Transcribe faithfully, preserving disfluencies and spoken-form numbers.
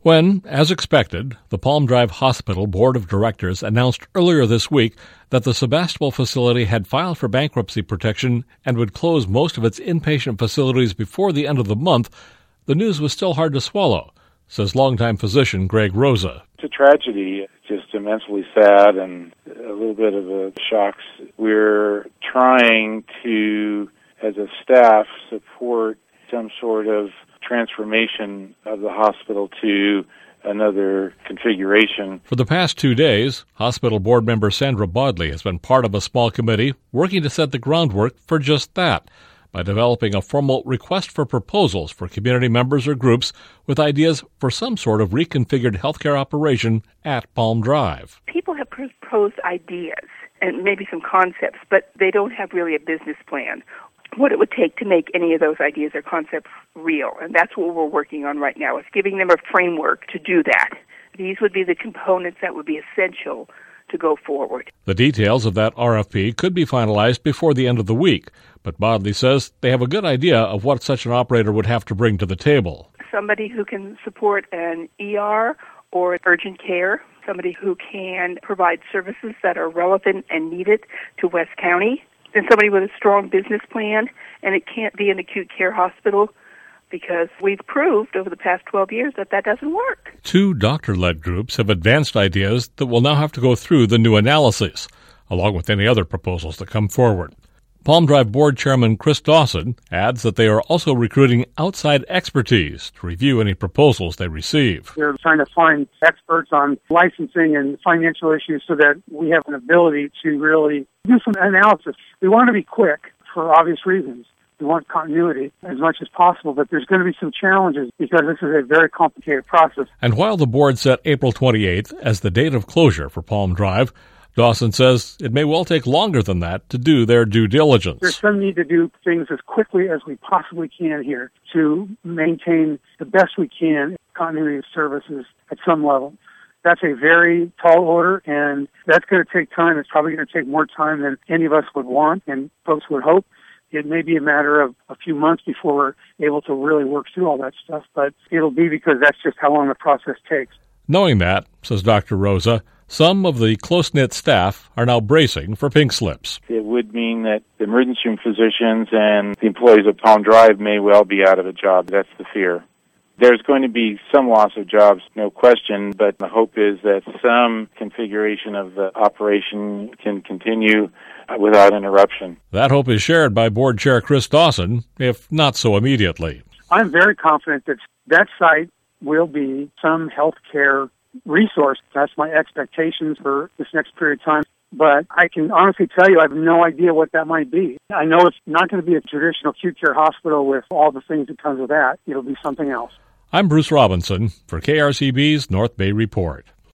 When, as expected, the Palm Drive Hospital Board of Directors announced earlier this week that the Sebastopol facility had filed for bankruptcy protection and would close most of its inpatient facilities before the end of the month, the news was still hard to swallow, says longtime physician Greg Rosa. It's a tragedy, just immensely sad and a little bit of a shock. We're trying to, as a staff, support some sort of transformation of the hospital to another configuration. For the past two days, hospital board member Sandra Bodley has been part of a small committee working to set the groundwork for just that by developing a formal request for proposals for community members or groups with ideas for some sort of reconfigured healthcare operation at Palm Drive. People have proposed ideas and maybe some concepts, but they don't have really a business plan, what it would take to make any of those ideas or concepts real. And that's what we're working on right now, is giving them a framework to do that. These would be the components that would be essential to go forward. The details of that R F P could be finalized before the end of the week, but Bodley says they have a good idea of what such an operator would have to bring to the table. Somebody who can support an E R or urgent care, somebody who can provide services that are relevant and needed to West County, and somebody with a strong business plan, and it can't be an acute care hospital because we've proved over the past twelve years that that doesn't work. Two doctor-led groups have advanced ideas that will now have to go through the new analysis, along with any other proposals that come forward. Palm Drive Board Chairman Chris Dawson adds that they are also recruiting outside expertise to review any proposals they receive. They're trying to find experts on licensing and financial issues so that we have an ability to really do some analysis. We want to be quick for obvious reasons. We want continuity as much as possible, but there's going to be some challenges because this is a very complicated process. And while the board set April twenty-eighth as the date of closure for Palm Drive, Dawson says it may well take longer than that to do their due diligence. There's some need to do things as quickly as we possibly can here to maintain the best we can continuity of services at some level. That's a very tall order, and that's going to take time. It's probably going to take more time than any of us would want and folks would hope. It may be a matter of a few months before we're able to really work through all that stuff, but it'll be because that's just how long the process takes. Knowing that, says Doctor Rosa, some of the close-knit staff are now bracing for pink slips. It would mean that the emergency room physicians and the employees of Palm Drive may well be out of a job. That's the fear. There's going to be some loss of jobs, no question, but the hope is that some configuration of the operation can continue without interruption. That hope is shared by Board Chair Chris Dawson, if not so immediately. I'm very confident that that site will be some health care resource. That's my expectations for this next period of time. But I can honestly tell you I have no idea what that might be. I know it's not going to be a traditional acute care hospital with all the things that comes with that. It'll be something else. I'm Bruce Robinson for K R C B's North Bay Report.